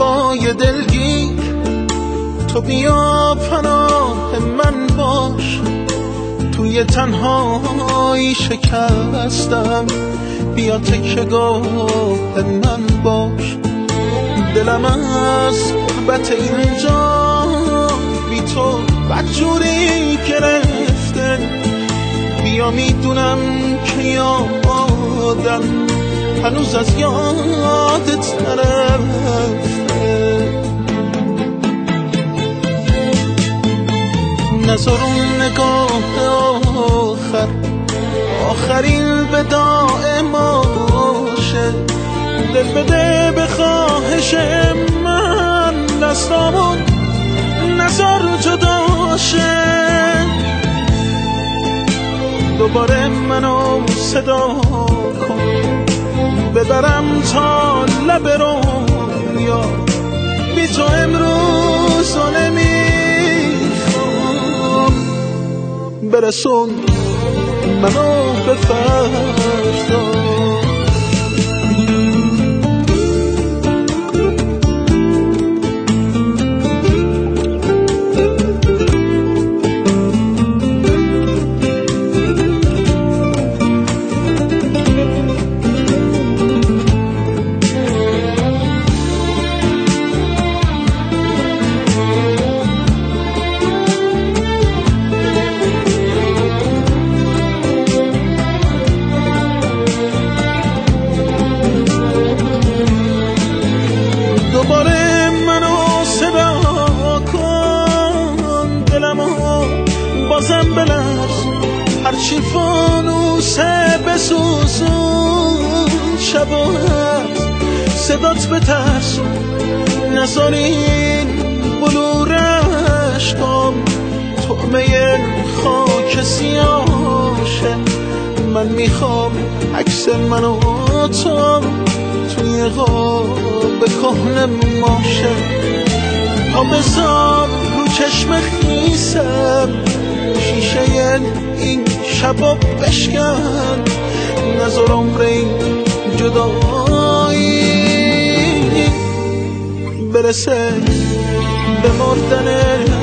شبای دلگیر، تو بیا پناه من باش. توی تنهایی شکستم، بیا تکیه‌گاه من باش. دلم از غربت اینجا بی تو بدجوری گرفته، بیا میدونم که یادم هنوز از یادت نرفته. نذار اون نگاه آخر آخرین وداع ما باشه. دل بده به خواهش من، دستامون نذار جدا شه. دوباره منو صدا کن، ببرم تا لب رویا. بی تو امروز نمیخوام، برسون منو به فردا. دوباره منو صدا کن، دلمو بازم بلرز. هرچی فانوسه بسوزون، شبا صدات بترسون. نذار این بلور عشقام طعمه خاک سیاشه. من میخوام عکس من و تو توی قاب کهنه ماشه. تا بذار رو چشم خیسم شیشه این شبا بشکن. نذار عمر این جدایی برسه به مردن